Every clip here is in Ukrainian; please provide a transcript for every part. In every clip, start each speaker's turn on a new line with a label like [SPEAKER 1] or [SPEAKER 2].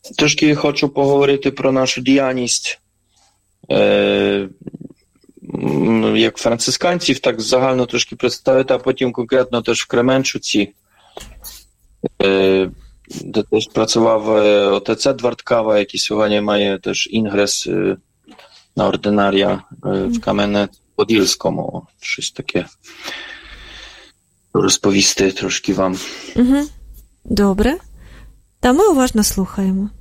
[SPEAKER 1] Трошки хочу поговорити про нашу діяльність як францисканців, так загально трошки представити, а потім конкретно теж в Кременчуці, де теж працював отець Едвард Кава, який сьогодні має теж інгрес на ординарія в Кам'янець-Подільському. Щось таке розповісти трошки вам.
[SPEAKER 2] Добре. Та ми уважно слухаємо.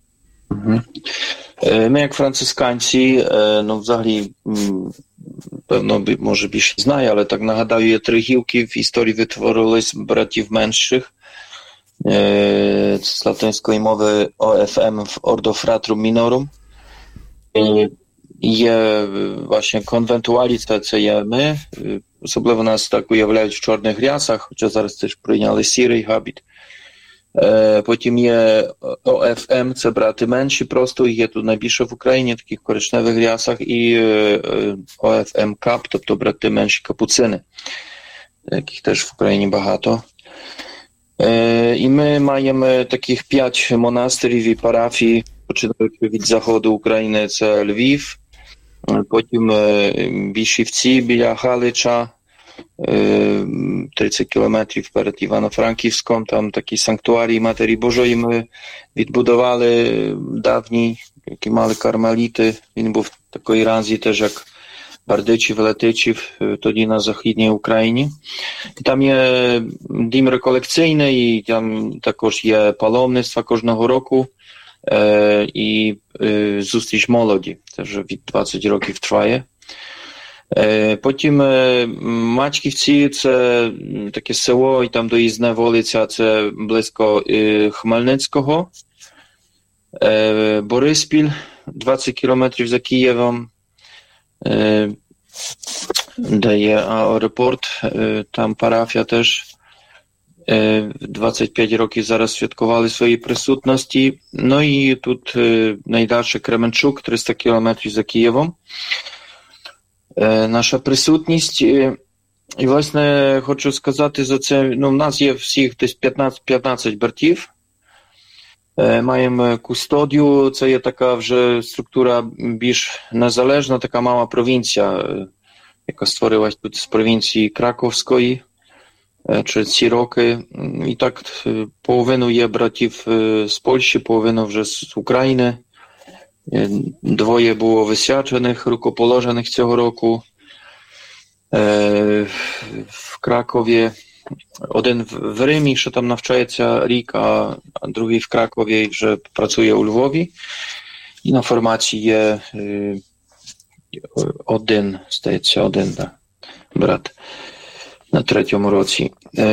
[SPEAKER 1] Ми, як францисканці, ну, взагалі, певно, може більше знає, але так нагадаю, є 3 гілки в історії витворились братів менших. З латинської мови ОФМ в Ordo Fratrum Minorum. Є, właśnie, конвентуалі, це є ми. Особливо нас так уявляють в чорних рясах, хоча зараз теж прийняли сірий габіт. Потім є ОФМ, це брати менші просто, є тут найбільше в Україні, таких коричневих рясах, і ОФМ КАП, тобто брати менші капуцини, яких теж в Україні багато. І ми маємо таких 5 монастирів і парафій, починаючи від заходу України, це Львів, потім Бішівці біля Галича, 30 кілометрів перед Івано-Франківськом, там такі санктуарії Матері Божої ми відбудували давні, які мали кармеліти. Він був в такої ранзі теж як Бардичів, Летичів, тоді на Західній Україні. І там є дім реколекційний, і там також є паломництва кожного року, і зустріч молоді, теж від 20 років триває. Потім Мачківці, це таке село, і там доїзна вулиця, це близько Хмельницького. Бориспіль, 20 кілометрів за Києвом, де є аеропорт, там парафія теж. 25 років зараз святкували свої присутності. Ну і тут найдальше Кременчук, 300 кілометрів за Києвом. Наша присутність. І, власне, хочу сказати за це, ну, в нас є всіх десь 15 братів. Маємо кустодію, це є така вже структура більш незалежна, така мала провінція, яка створилась тут з провінції Краковської через ці роки. І так половину є братів з Польщі, половину вже з України. 2 було висвячених, рукоположених цього року. В Кракові. Один в Римі, що там навчається рік, а другий в Кракові і вже працює у Львові. І на формації є один, здається, один брат на 3-му році.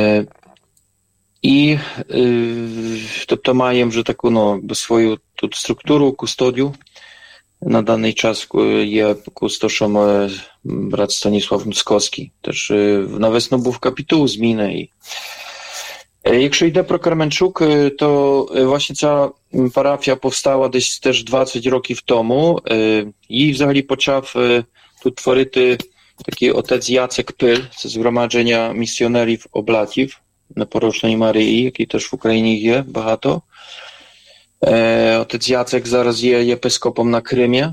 [SPEAKER 1] І тобто маємо вже таку, ну, свою тут структуру, кустодію. На даний час є кустошем брат Станіслав Мцкowski. Теж на весну був капітул, зміни. Якщо йде про Кременчук, то właśnie ця парафія повстала десь теж 20 років тому. Її взагалі почав тут творити такий отець Яцек Пил, це згромадження місіонерів Облатів Непорочної Марії, які теж в Україні є багато. Отець Яцек зараз є єпископом на Кримі.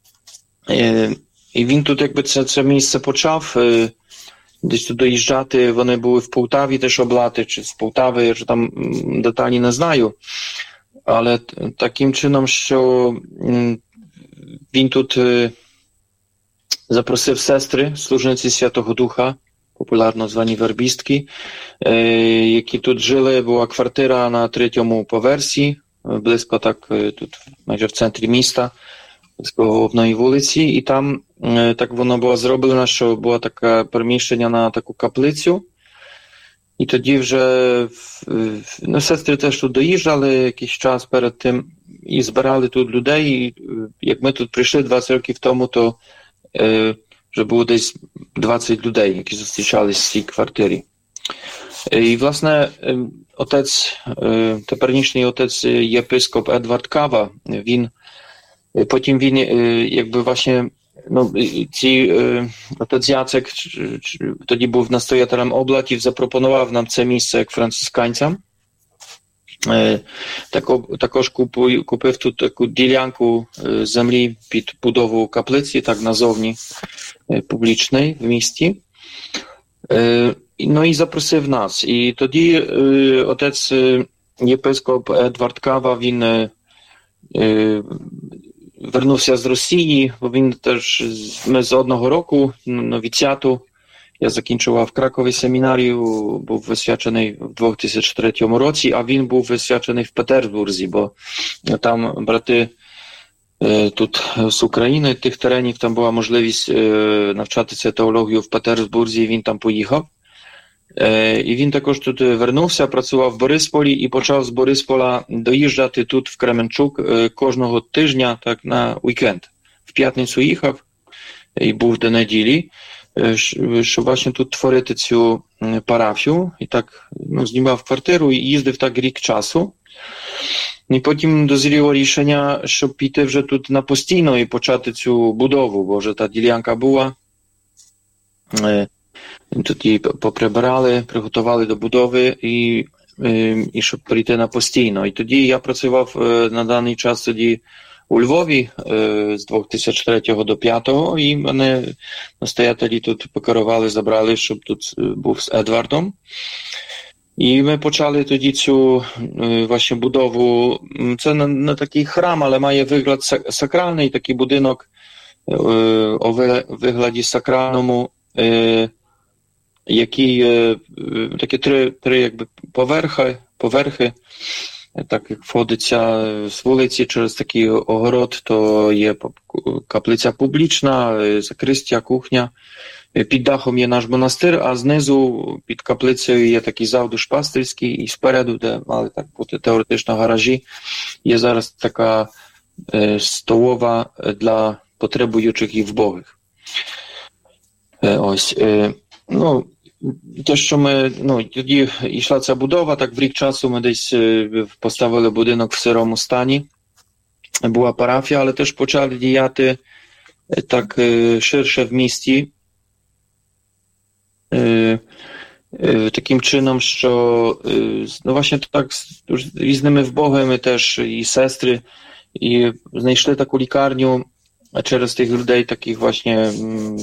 [SPEAKER 1] І він тут якби це місце почав десь тут доїжджати. Вони були в Полтаві теж Облати, чи з Полтави, я ж там деталі не знаю. Але таким чином, що він тут запросив сестри, служниці Святого Духа, популярно звані вербістки, які тут жили. Була квартира на 3-му поверсі, близько так тут майже в центрі міста, близько головної вулиці, і там так воно було зроблено, що було таке приміщення на таку каплицю. І тоді вже ну, сестри теж тут доїжджали якийсь час перед тим і збирали тут людей. І як ми тут прийшли 20 років тому, то вже було десь 20 людей, які зустрічались в цій квартирі. І, власне, теперішній отець єпископ Едвард Кава, потім він, якби właśnie, no, отець Яцек тоді був настоятелем Облатів, запропонував нам це місце як францисканцям. Також купив тут таку ділянку землі під будову каплиці, так назовні, публічної в місті. Ну і запросив нас. І тоді отець єпископ Едвард Кава, він вернувся з Росії, бо він теж, ми з одного року, новіціату, я закінчував в Кракові семінарію, був висвячений в 2003 році, а він був висвячений в Петербурзі, бо там брати тут з України, тих теренів, там була можливість навчатися теологію в Петербурзі, і він там поїхав. І він також тут вернувся, працював в Борисполі і почав з Бориспола доїжджати тут в Кременчук кожного тижня, так, на вікенд. В п'ятницю їхав і був до неділі, щоб власне тут творити цю парафію. І так, знімав квартиру і їздив так рік часу. І потім дозріло рішення, щоб піти вже тут на постійно і почати цю будову, бо вже та ділянка була. Тут її поприбирали, приготували до будови і щоб прийти на постійно. І тоді я працював на даний час тоді у Львові з 2003 до 2005, і мене настоятелі тут покерували, забрали, щоб тут був з Едвардом. І ми почали тоді цю właśnie будову. Це не такий храм, але має вигляд сакральний, такий будинок у вигляді сакральному, який такі три якби поверхи, так як входиться з вулиці через такий огород, то є каплиця публічна, закристя, кухня. Під дахом є наш монастир, а знизу під каплицею є такий зал душпастерський, і спереду, де мали так бути теоретично гаражі, є зараз така столова для потребуючих і вбогих. Ось. Те, що ми, тоді йшла ця будова, так в рік часу ми десь поставили будинок в сирому стані. Була парафія, але теж почали діяти так ширше в місті. Таким чином, що właśnie так з різними вбогими теж і сестри, і знайшли таку лікарню через тих людей, таких właśnie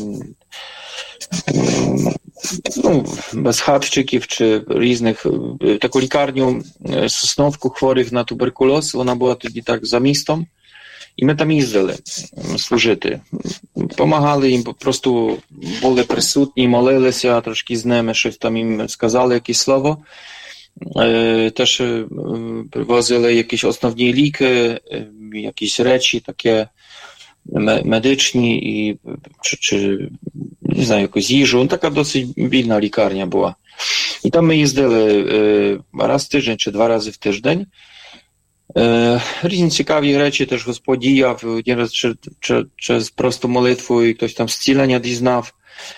[SPEAKER 1] безхатчиків чи різних, таку лікарню Сосновку хворих на туберкульоз, вона була тоді так за містом, і ми там їздили служити. Помагали їм, просто були присутні, молилися трошки з ними, щось там їм сказали, якесь слово. Теж привозили якісь основні ліки, якісь речі таке медичні, і, чи не знаю, якусь їжу. Така досить бідна лікарня була. І там ми їздили раз в тиждень чи 2 рази в тиждень. Різні цікаві речі теж Господь діяв, через просту молитву, і хтось там зцілення дізнав.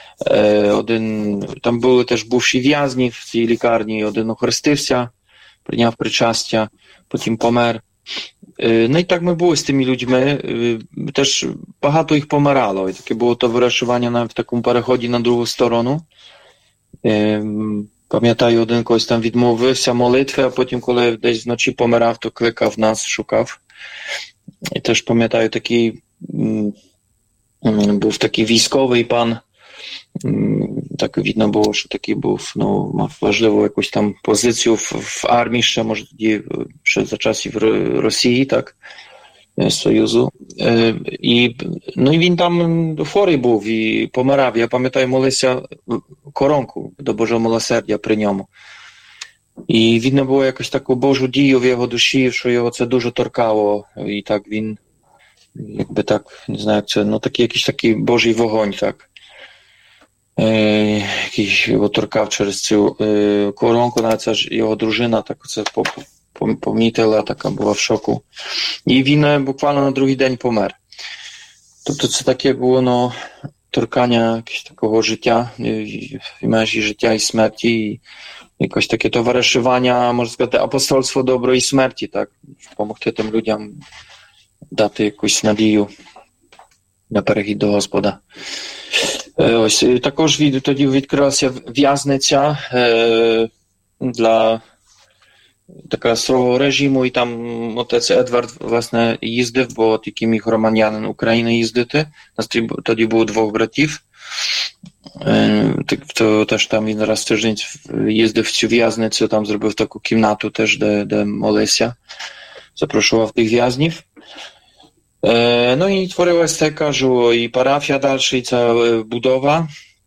[SPEAKER 1] Там були теж бувші в'язні в цій лікарні, один охрестився, прийняв причастя, потім помер. Ну і так ми були з тими людьми, теж багато їх помирало, і таке було товаришування навіть в такому переході на другу сторону. Пам'ятаю, один когось там відмовився молитви, а потім, коли десь вночі помирав, то кликав нас, шукав. І теж пам'ятаю, був такий військовий пан, так видно було, що такий був, мав важливу якусь там позицію в армії, ще, може, тоді, ще за часів Росії, так, Союзу. І він там хворий був і помирав. Я пам'ятаю, молився коронку до Божого милосердя при ньому. І видно було якось таку Божу дію в його душі, що його це дуже торкало. І так він, якби так, не знаю, як це, якийсь такий Божий вогонь, так. Який його торкав через цю коронку, навіть це ж його дружина так це помітила, така була в шоку. І він буквально на другий день помер. Тобто це таке було торкання якогось такого життя, в межі життя і смерті, і якось таке товаришування, можна сказати, апостольство доброї смерті, так, допомогти тим людям дати якусь надію на перехід до Господа. Ось, також тоді відкрилася в'язниця для така сурового режиму, і там отець Едвард, власне, їздив, бо тільки міг громадянин України їздити. Нас тоді було 2 братів. То теж там він раз в тиждень їздив в цю в'язницю, там зробив таку кімнату теж, де молився. Запрошував тих в'язнів. No i tworzyła się, кажу, i parafia dalsza, i cała budowa.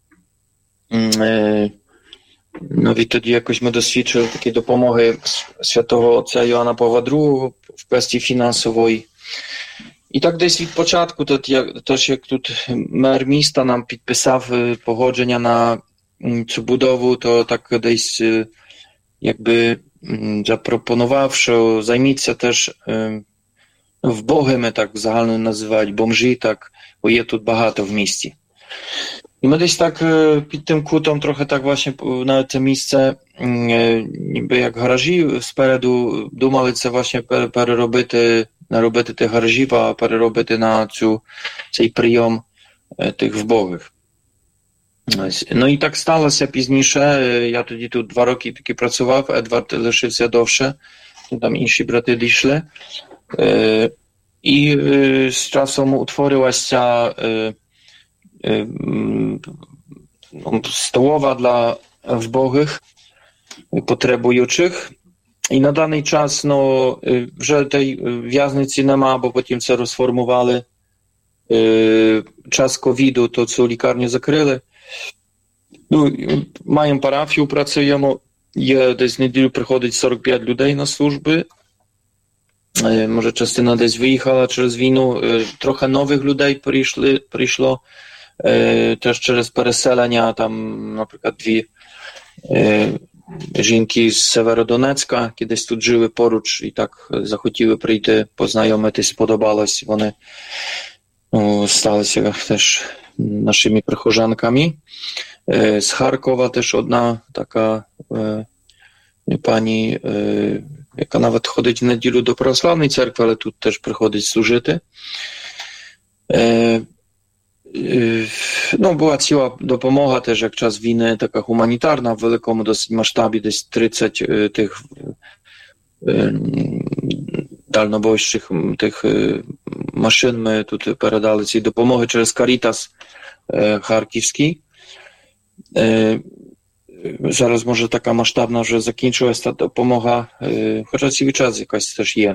[SPEAKER 1] No i wtedy jakoś my doświadczyli takiej dopomogi świętego Otca Joana Pawła II w kwestii finansowej. I tak dесь від початку, też jak tu mer miasta nam підписав погодження на цю будову, то так десь jakby zaproponował, że zajmіться też вбогими, так загально називають, бомжі, так, бо є тут багато в місті. І ми десь так під тим кутом трохи так власне на це місце, ніби як гаражі спереду, думали це власне переробити, наробити тих гаражів, а переробити на цей прийом тих вбогих. Ну і так сталося пізніше, я тоді тут 2 роки таки працював, Едвард лишився довше, там інші брати дійшли. I z czasem utworzyła się stołowa dla wbogich, potrzebujących. I na dany czas, że tej w'язниці нема, bo potem це розформували. Час ковіду, то цю лікарню закрили. Маємо парафію, працюємо. Є десь неділю приходить 45 людей на служби. Może частина десь виїхала через війну, трохи нових людей прийшло, теж через переселення, там, наприклад, 2 жінки з Северодонецька, які десь тут жили поруч і так захотіли прийти, познайомитись, сподобалось, вони сталися теж нашими прихожанками. З Харкова теж одна така пані, яка навіть ходить в неділю до православної церкви, але тут теж приходить служити. Була ціла допомога теж, як час війни, така гуманітарна, в великому досить масштабі, десь 30 тих дальнобойщих тих машин ми тут передали ці допомоги через Карітас харківський. Зараз, може, така масштабна вже закінчилась та допомога, хоча цілий час якась теж є.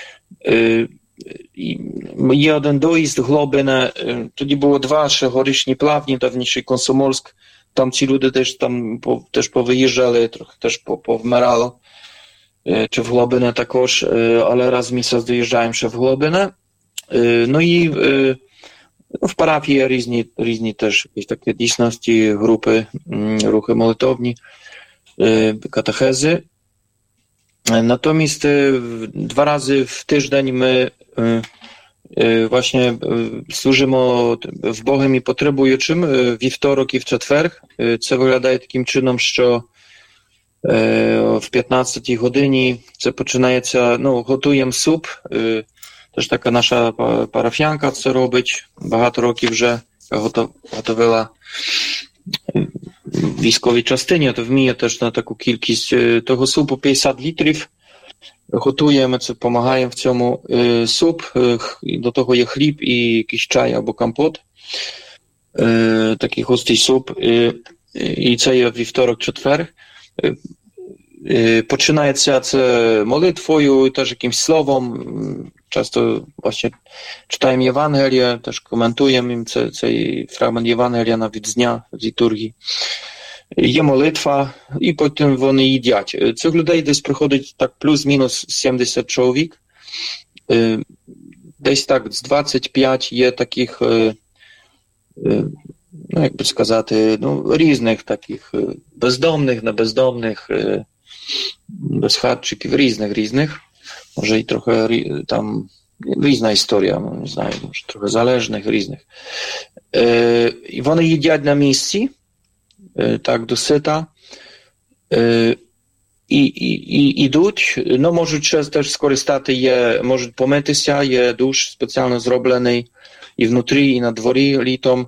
[SPEAKER 1] Є один доїзд Глобине, тоді було 2 ще горішні плавні, давніший Комсомольськ, там ці люди теж повиїжджали, трохи теж повмирало, чи в Глобине також, але раз в місяць доїжджаємо ще в Глобине. Ну і w parafii різні теж якісь такі дійсності, групи, рухи молитовні, катехези. Natomiast 2 razy w tydzień my właśnie służymy wbogim i potrzebującym we wtorek i w czwartek. Це виглядає таким чином, що в 15 годині це починається, готуємо суп. Теж така наша парафіянка це робить, багато років вже готувала в військовій частині, то вміє теж на таку кількість того супу, 50 літрів. Готуємо це, допомагаємо в цьому суп, до того є хліб і якийсь чай або компот, такий густий суп, і це є вівторок-четвер. Починається це молитвою, теж якимсь словом, часто właśnie czytajmy Євангелія, теж коментуємо їм цей фрагмент Євангелія навіть з дня в літургії. Є молитва, і потім вони їдять. Цих людей десь приходить так плюс-мінус 70 чоловік. Десь так з 25 є таких, як би сказати, різних таких бездомних, небездомних, безхатчиків, різних. Може і трохи там різна історія, не знаю, може трохи залежних, різних. І вони їдять на місці, так, досита, і йдуть, можуть ще теж скористати, можуть помитися, є душ спеціально зроблений і внутрі, і на дворі літом,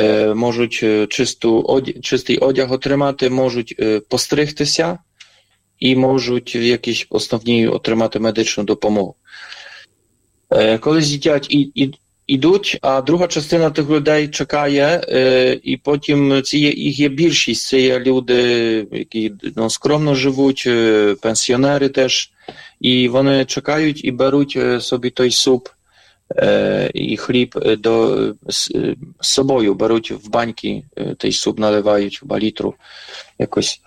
[SPEAKER 1] можуть чистий одяг отримати, можуть постригтися, і можуть якісь основні отримати медичну допомогу. Коли з'їдять ідуть, а друга частина тих людей чекає, і потім їх є більшість, це є люди, які скромно живуть, пенсіонери теж, і вони чекають і беруть собі той суп і хліб з собою, беруть в баньки, той суп наливають в літру якось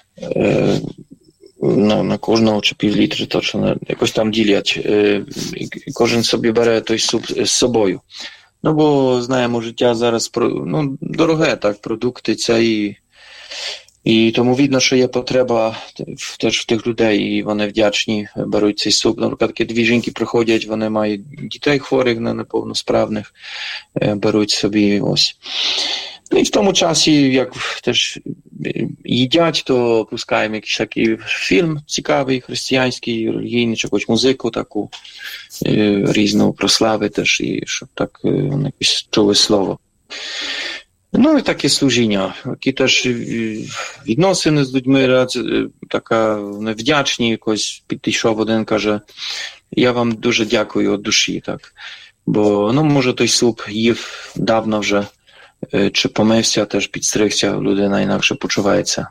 [SPEAKER 1] на кожного чи півлітри точно, якось там ділять. І кожен собі бере той суп з собою. Бо знаємо, життя зараз дороге, так, продукти це і тому видно, що є потреба теж в тих людей, і вони вдячні, беруть цей суп. Наприклад, такі дві жінки приходять, вони мають дітей хворих, неповносправних, беруть собі ось. І в тому часі, як теж їдять, то пускаємо якийсь такий фільм цікавий, християнський, релігійний, чи якусь музику таку різну прослави теж, і щоб так вони якось чули слово. І таке служіння, які теж відносини з людьми, така вдячні, якось підійшов один, каже, я вам дуже дякую від душі, так, бо, може, той суп їв давно вже, чи помився, теж підстригся, людина інакше почувається.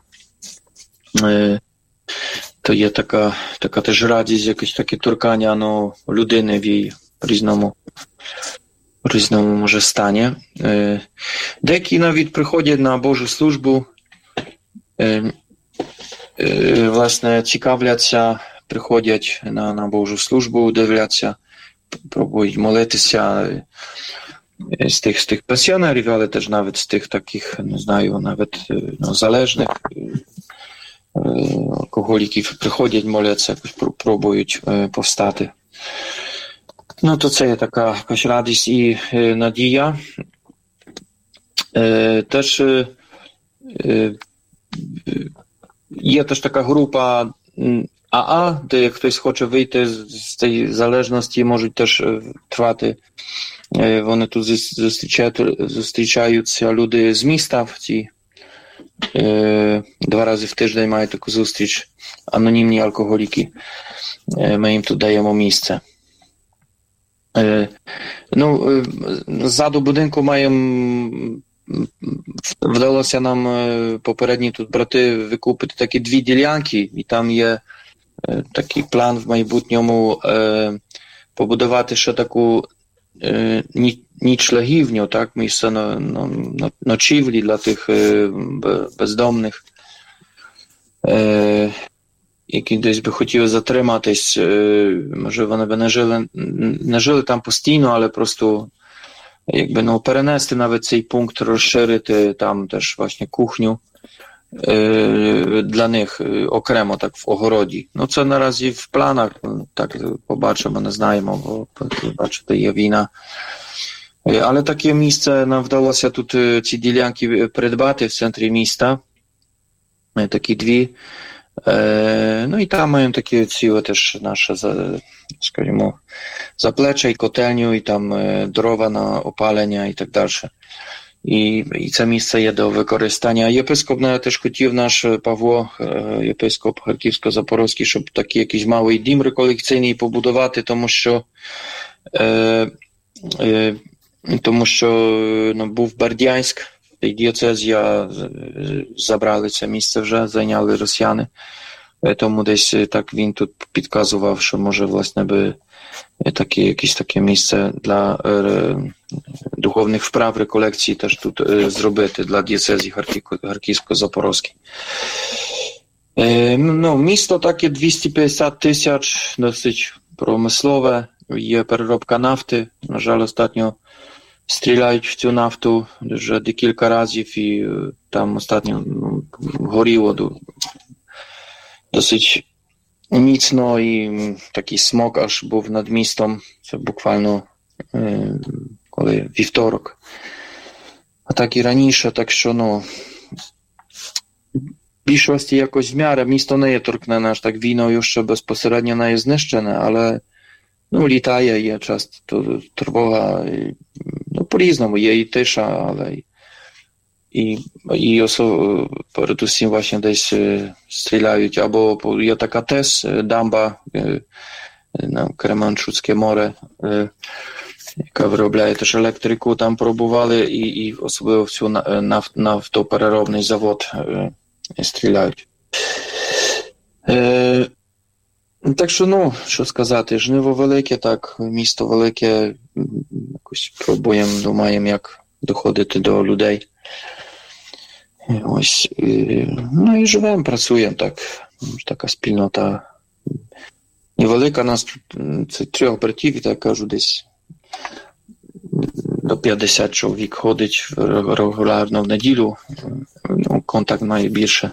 [SPEAKER 1] То є така теж радість, якесь таке торкання людини в її різному може стані. Деякі навіть приходять на Божу службу, власне, цікавляться, приходять на Божу службу, дивляться, пробують молитися, з тих пенсіонерів, але теж навіть з тих таких, не знаю, навіть залежних алкоголіків приходять, моляться, якось пробують повстати. То це є така якась радість і надія. Теж є теж така група АА, де як хтось хоче вийти з цієї залежності, можуть теж вони тут зустрічаються люди з міста, ці 2 рази в тиждень мають таку зустріч, анонімні алкоголіки. Ми їм тут даємо місце. Ззаду будинку вдалося нам попередні тут брати викупити такі 2 ділянки, і там є такий план в майбутньому побудувати ще таку нічлегівню, так, місце ночівлі для тих бездомних, які десь би хотіли затриматись. Може, вони би не жили там постійно, але просто перенести навіть цей пункт, розширити там теж власне кухню для них окремо так в огороді. Це наразі в планах, так побачимо, не знаємо, бо бачите, є війна. Але таке місце нам вдалося тут ці ділянки придбати в центрі міста. Такі 2. І там маємо такі ціле теж наше, скажімо, заплече і котельню, і там дрова на опалення і так далі. І це місце є до використання. Єпископ теж хотів, наш Павло, єпископ Харківсько-Запорозький, щоб такий якийсь малий дім реколекційний побудувати, тому що був Бердянськ, і дієцезія забрали це місце вже, зайняли росіяни. Тому десь так він тут підказував, що може, власне, би якесь таке місце для духовних вправ, реколекцій теж тут зробити для дієцезії Харківсько-Запорозької. Місто таке 250 тисяч, досить промислове, є переробка нафти. На жаль, остатньо стріляють в цю нафту вже декілька разів, і там остатньо горіло досить міцно, і такий смог аж був над містом. Це буквально коли вівторок. А так і раніше, так що, більшості якось в міру місто не є торкнене аж так війною, що безпосередньо не є знищене, але літає, є часто тривога, по-різному, є і тиша, але і передусім właśnie десь стріляють. Або є така ТЕС, дамба на Кременчуцьке море, яка виробляє теж електрику, там пробували, і особливо в цю нафтопереробний завод стріляють. Так що, що сказати, Жниво велике, так, місто велике, якось пробуємо, думаємо, як доходити до людей. Ось, і живемо, працюємо, так, така спільнота. Невелика нас, це 3 братів, і так кажу, десь до 50 чоловік ходить регулярно в неділю, контакт має більше.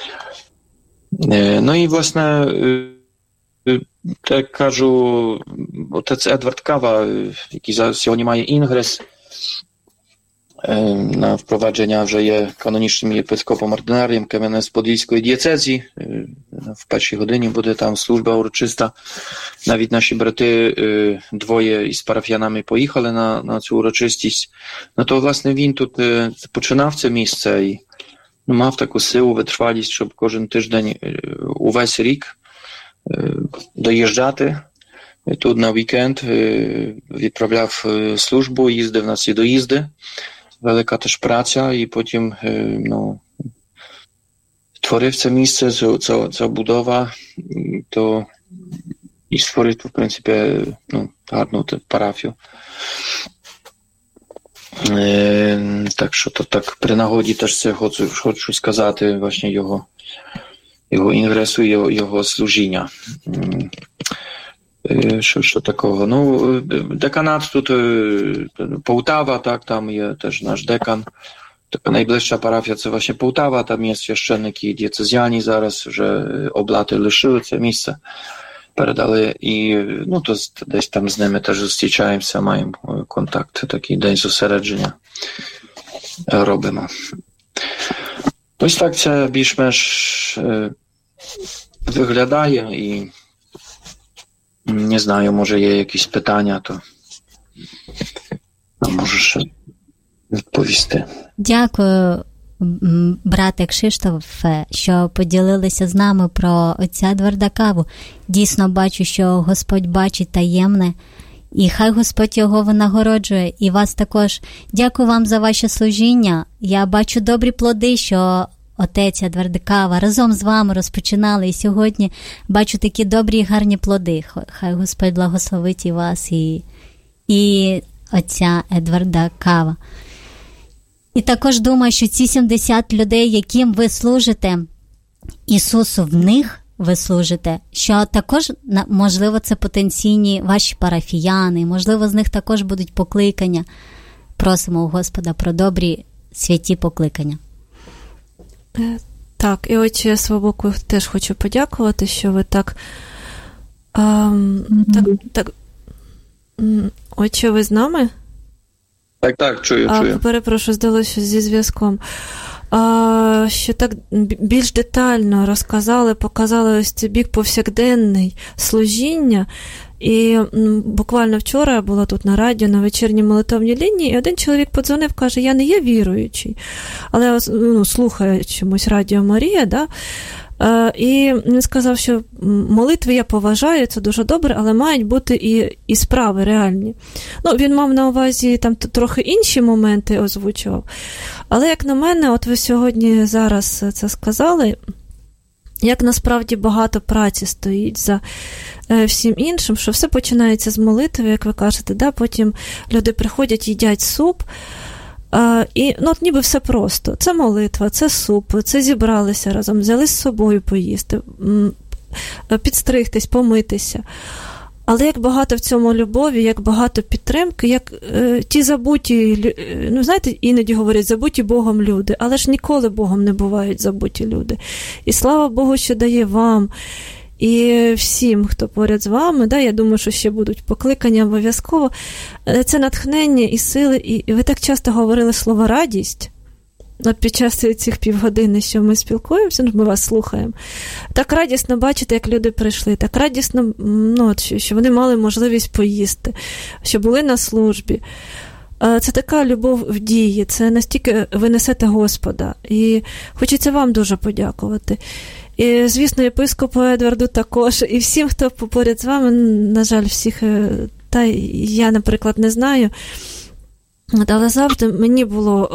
[SPEAKER 1] І, власне, так кажу, отець Едвард Кава, який сьогодні має інгрес на впровадження, вже є канонічним єпископом ординарієм Кам'янець-Подільської дієцезії. В першій годині буде там служба урочиста. Навіть наші брати, 2 із парафіянами поїхали на цю урочистість. То, власне, він тут починав це місце і мав таку силу, витривалість, щоб кожен тиждень увесь рік доїжджати тут на вікенд, відправляв службу, їздив на ці доїзди. Велика теж праця, і потім творив це місце, ця будова, то і створив, в принципі, гарну парафію. Так що то так при нагоді теж це хочу сказати, właśnie його інгресу, його служіння. Що такого? Деканат тут Połtawa, tak, tam jest też nasz dekan. Taka najbliższa parafia to właśnie Połtawa, tam jest świeszczeniki diecezjani zaraz, że oblaty лишили це місце, передали, і то десь там з ними теж зустрічаємося, маємо контакт, такий день зосередження робимо. Ось так це більш-менш виглядає, і не знаю, може є якісь питання, то можеш відповісти.
[SPEAKER 3] Дякую, брате Кшиштофе, що поділилися з нами про отця Едварда Каву. Дійсно бачу, що Господь бачить таємне, і хай Господь його винагороджує. І вас також. Дякую вам за ваше служіння. Я бачу добрі плоди, що отець Едвард Кава разом з вами розпочинали, і сьогодні бачу такі добрі і гарні плоди. Хай Господь благословить і вас, і отця Едварда Кава. І також думаю, що ці 70 людей, яким ви служите, Ісусу в них ви служите, що також, можливо, це потенційні ваші парафіяни, можливо, з них також будуть покликання. Просимо у Господа про добрі святі покликання.
[SPEAKER 2] Так, і от я свого боку теж хочу подякувати, що ви так отче, ви з нами?
[SPEAKER 1] Так, чую.
[SPEAKER 2] Перепрошую, здалося зі зв'язком. Що так більш детально розказали, показали ось цей бік повсякденний служіння. І буквально вчора я була тут на радіо, на вечірній молитовній лінії, і один чоловік подзвонив, каже, я не є віруючий, але слухаю чомусь Радіо Марія, да? І він сказав, що молитви я поважаю, це дуже добре, але мають бути і справи реальні. Він мав на увазі там трохи інші моменти озвучував. Але, як на мене, от ви сьогодні зараз це сказали, як насправді багато праці стоїть за всім іншим, що все починається з молитви, як ви кажете, да? Потім люди приходять, їдять суп, і ніби все просто. Це молитва, це суп, це зібралися разом, взяли з собою поїсти, підстригтись, помитися. Але як багато в цьому любові, як багато підтримки, як ті забуті, знаєте, іноді говорять, забуті Богом люди, але ж ніколи Богом не бувають забуті люди. І слава Богу, що дає вам і всім, хто поряд з вами, да, я думаю, що ще будуть покликання обов'язково, це натхнення і сили, і ви так часто говорили слово «радість», під час цих півгодини, що ми спілкуємося, ми вас слухаємо, так радісно бачити, як люди прийшли, так радісно, що вони мали можливість поїсти, що були на службі. це така любов в дії, це настільки ви несете Господа. І хочеться вам дуже подякувати. І, звісно, єпископу Едварду також, і всім, хто поряд з вами, на жаль, всіх, та я, наприклад, не знаю, але завжди мені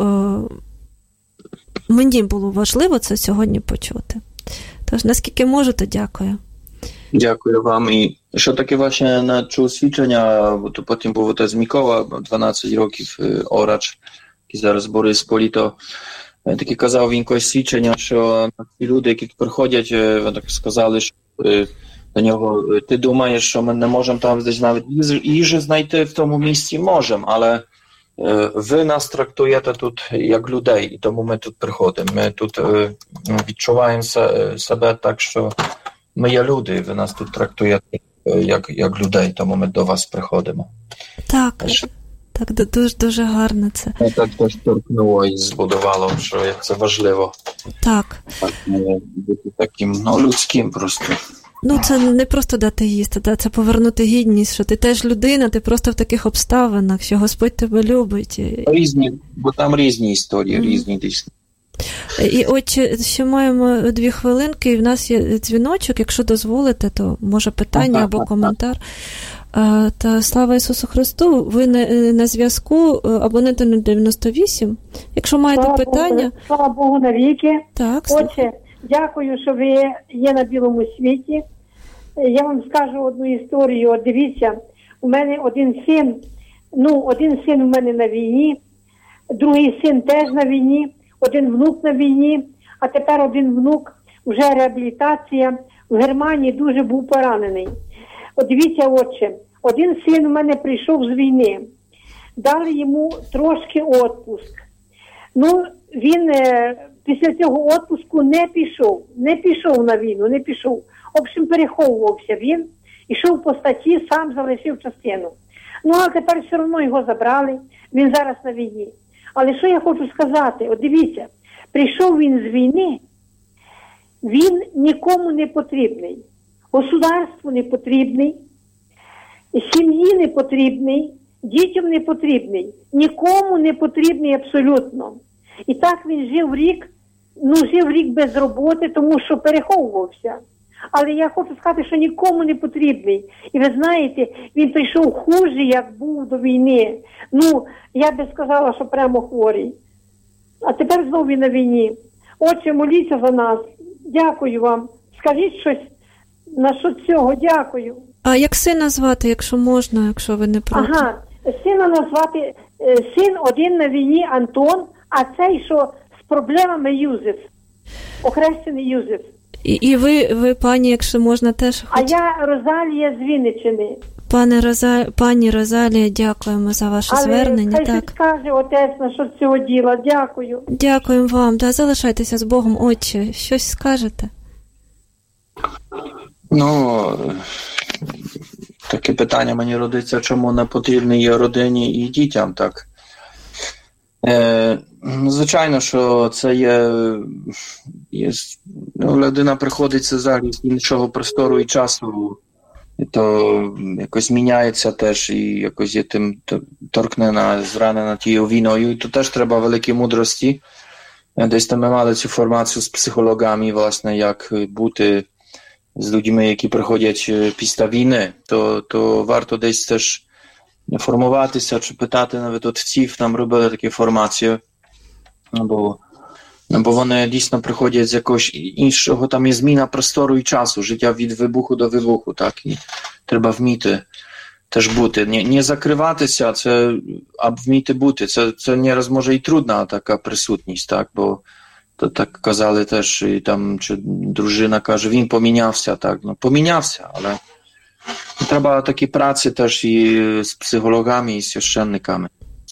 [SPEAKER 2] було важливо це сьогодні почути. Тож, наскільки можу, то дякую.
[SPEAKER 1] Дякую вам. І що таке ваше начув свідчення, бо то потім був отець Микола, 12 років, Орач, який зараз Борисполі, то таки казав він якось свідчення, що ті люди, які приходять, так сказали, що до нього, ти думаєш, що ми не можемо там десь навіть їжі знайти в тому місці? Можемо, але ви нас трактуєте тут як людей, і тому ми тут приходимо. Ми тут відчуваємо себе так, що ми є люди, ви нас тут трактуєте як людей, тому ми до вас приходимо.
[SPEAKER 2] Так, дуже гарно це.
[SPEAKER 1] Так теж торкнуло і збудувало, що як це важливо.
[SPEAKER 2] Так.
[SPEAKER 1] Бути таким, людським просто.
[SPEAKER 2] Це не просто дати їсти, це повернути гідність, що ти теж людина, ти просто в таких обставинах, що Господь тебе любить.
[SPEAKER 1] Різні, бо там різні історії, різні дійсно.
[SPEAKER 2] І отче, ще маємо 2 хвилинки, і в нас є дзвіночок, якщо дозволите, то може питання або коментар. Та слава Ісусу Христу, ви на зв'язку, абонент 98. Якщо маєте питання...
[SPEAKER 4] Слава Богу навіки.
[SPEAKER 2] Так,
[SPEAKER 4] Отче, дякую, що ви є на білому світі. Я вам скажу одну історію. От дивіться, у мене один син у мене на війні, другий син теж на війні, один внук на війні, а тепер один внук, вже реабілітація, в Германії дуже був поранений. От дивіться, отче, один син у мене прийшов з війни, дали йому трошки відпуск. Він після цього відпуску не пішов на війну, не пішов. В общем, переховувався він, йшов по статті, сам залишив частину. А тепер все одно його забрали, він зараз на війні. Але що я хочу сказати? От дивіться, прийшов він з війни, він нікому не потрібний. Государству не потрібний, сім'ї не потрібний, дітям не потрібний, нікому не потрібний абсолютно. І так він жив рік без роботи, тому що переховувався. Але я хочу сказати, що нікому не потрібний. І ви знаєте, він прийшов хуже, як був до війни. Я би сказала, що прямо хворий. А тепер знову він на війні. Отче, моліться за нас. Дякую вам. Скажіть щось насчет цього. Дякую.
[SPEAKER 2] А як сина звати, якщо можна, якщо ви не проти?
[SPEAKER 4] Сина назвати, син один на війні Антон, а цей, що з проблемами Юзеф. Охрещений Юзеф.
[SPEAKER 2] І ви, пані, якщо можна, теж...
[SPEAKER 4] А я Розалія з Вінниччини.
[SPEAKER 2] Пані Розалія, дякуємо за ваше звернення.
[SPEAKER 4] Хай щось скаже отець насчет цього діла. Дякую.
[SPEAKER 2] Дякуємо вам. Залишайтеся з Богом, отче. Щось скажете?
[SPEAKER 1] Таке питання мені родиться, чому не потрібні є родині і дітям, так? Звичайно, що це є людина приходиться взагалі з іншого простору і часу, і то якось міняється теж, і якось є тим торкнена, зранена тією війною, і то теж треба великої мудрості. Десь там ми мали цю формацію з психологами, власне, як бути з людьми, які приходять після війни, то варто десь теж формуватися, чи питати навіть отців, нам робили такі формації, бо вони дійсно приходять з якогось іншого, там є зміна простору і часу, життя від вибуху до вибуху, так, і треба вміти теж бути, не закриватися, а вміти бути, це nieraz може і трудна така присутність, так, бо то так казали теж, і там, чи дружина каже, він помінявся, так, помінявся, але треба такі праці теж і з психологами, і з священниками.